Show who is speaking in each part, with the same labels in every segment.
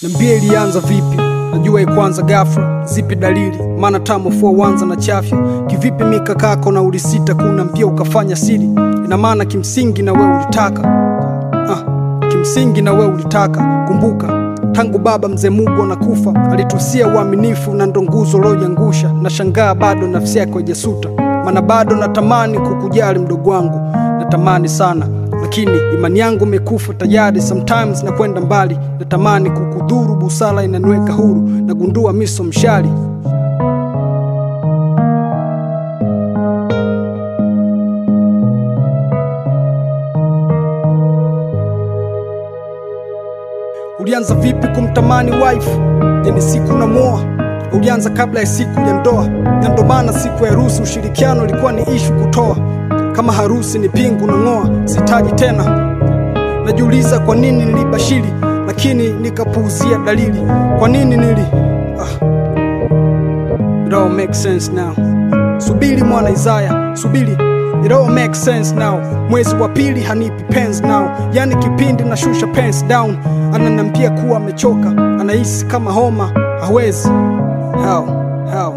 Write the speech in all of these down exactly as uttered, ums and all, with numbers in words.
Speaker 1: Niambie ilianza vipi? Najua ikuanza ghafla. Zipi dalili? Maana tamu fua uanza na chafya. Kivipi mikakako na ulisita kuna mpia ukafanya siri? Ina maana kimsingi na wewe ulitaka. Ah, kimsingi na wewe ulitaka. Kumbuka tangu baba mzee Mungu anakufa alitusia uaminifu na ndo nguzo roho yangusha. Na shangaa bado nafsi yako haijasuta. Maana bado natamani kukujali mdogo wangu. Natamani sana lakini imani yangu imekufa tayari. Sometimes na kwenda mbali. Natamani kukudhuru, busara inaniweka huru. Nagundua miso mshali. Ulianza vipi kumtamani wife? Yani siku na moa. Ulianza kabla ya siku ya ndoa. Na ndo maana siku ya harusi ushirikiano ilikuwa ni ishu kutoa. Kama harusi ni pingu na ngoa, sitaji tena. Najiuliza kwa nini nilibashiri lakini nikapuuzia dalili. Kwa nini nili ah. It all makes sense now. Subiri mwana Isaiah, subiri. It all makes sense now. Mwezi wa pili hanipi pens now. Yani kipindi na shusha pens down. Ananiambia kuwa amechoka, anahisi kama homa, hawezi. How? How?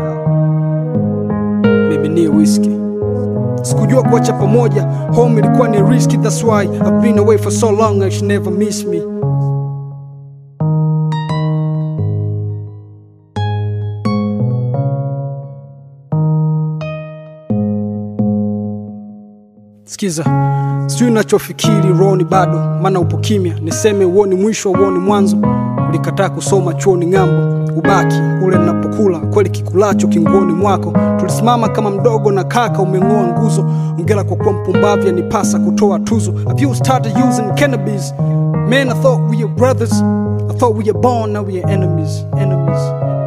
Speaker 1: Maybe ni whiskey. Sikujua kuacha pamoja, home ilikuwa ni risky. That's why I've been away for so long and she never miss me. Sikiza, sijui nachofikiri rohoni bado. Maana upo kimya, niseme uoni mwisho uoni mwanzo. Ulikataa kusoma chuoni ng'ambo. Ubaki ule ninapokula, kweli kikulacho kinguoni mwako. Tulisimama kama mdogo na kaka umeng'oa nguzo. Ongela kwa kuwa mpumbavu yanipasa kutoa tuzo. Have you started using cannabis? Man, I thought we were brothers. I thought we were born, now we are enemies. Enemies.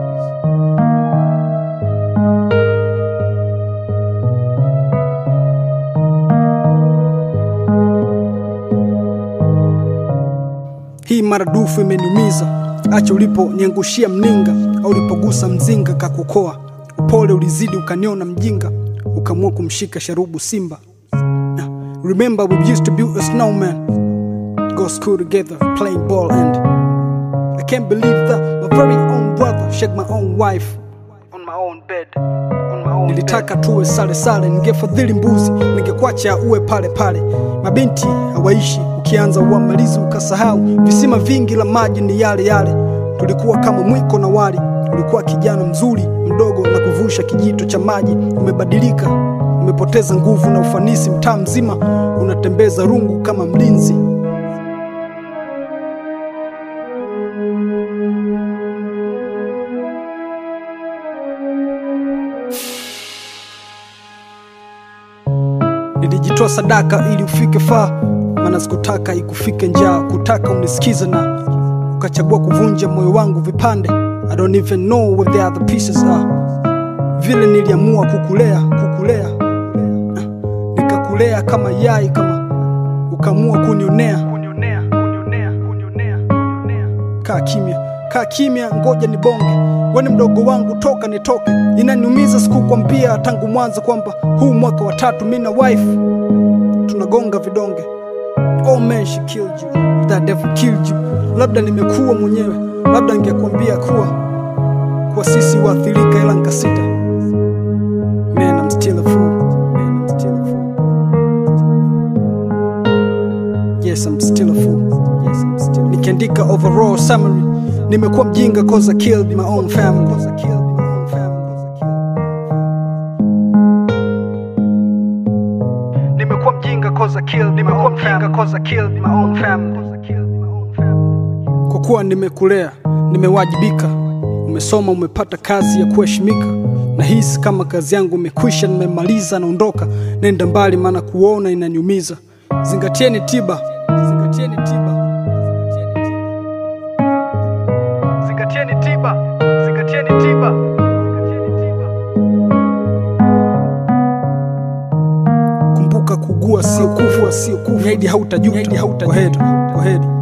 Speaker 1: Hii maradufu imeniumiza. Acha ulipo niangushia mninga. Au ulipogusa mzinga kakukoa. Upole ulizidi ukaniona mjinga. Ukamua kumshika sharubu simba. Now, remember we used to build a snowman. Go school together, playing ball and I can't believe that my very own brother shake my own wife on my own bed. On my own Nilitaka bed. Tuwe sale sale, ningefadhili mbuzi, ningekuacha uwe pale pale. Mabinti hawaishi, ukianza uamalizi ukasahau. Visima vingi la maji ni yale yale. Tulikuwa kama mwiko na wali. Ulikuwa kijana mzuri, mdogo na kuvusha kijito cha maji. Umebadilika, umepoteza nguvu na ufanisi. Mtaa mzima unatembeza rungu kama mlinzi. Nilijitoa sadaka ili ufike faa. Maana sikutaka ikufike njaa. Kutaka unisikize na ukachagua kuvunja moyo wangu vipande. I don't even know where the other pieces are. Vile niliamua kukulea, kukulea nikakulea kama yai, kama ukamua kunionea. Kunionea, kunionea, kunionea, kunionea. Kaa kimya, kaa kimya, ngoja nibonge. Wewe ni mdogo wangu, toka nitoke. Inaniumiza sikukwambia tangu mwanzo kwamba huu mwaka wa tatu mimi na wife tunagonga vidonge. Oh man, she killed you. That devil killed you. Labda nimekuwa mwenyewe. Labda ningekwambia kuwa kwa sisi waathirika ila nikasita. Man, I'm still a fool. Man, I'm still a fool. Yes, I'm still a fool. Yes, I'm still. Nikiandika overall summary, nimekuwa mjinga cause I killed my own family. Cause I killed my own family. Nimekuwa mjinga cause I killed my own family. Cause I killed my own family. Kwa kuwa nimekulea, nimewajibika. Umesoma, umepata kazi ya kuheshimika. Na hisi kama kazi yangu imekwisha, nimemaliza naondoka. Nenda mbali maana kuona inaniumiza. Zingatieni tiba. Zingatieni tiba. Zingatieni tiba. Zingatieni tiba. Kumbuka kugua sio kufa, sio kufa. Nyadi hautajuta. Kwa heri. Kwa heri.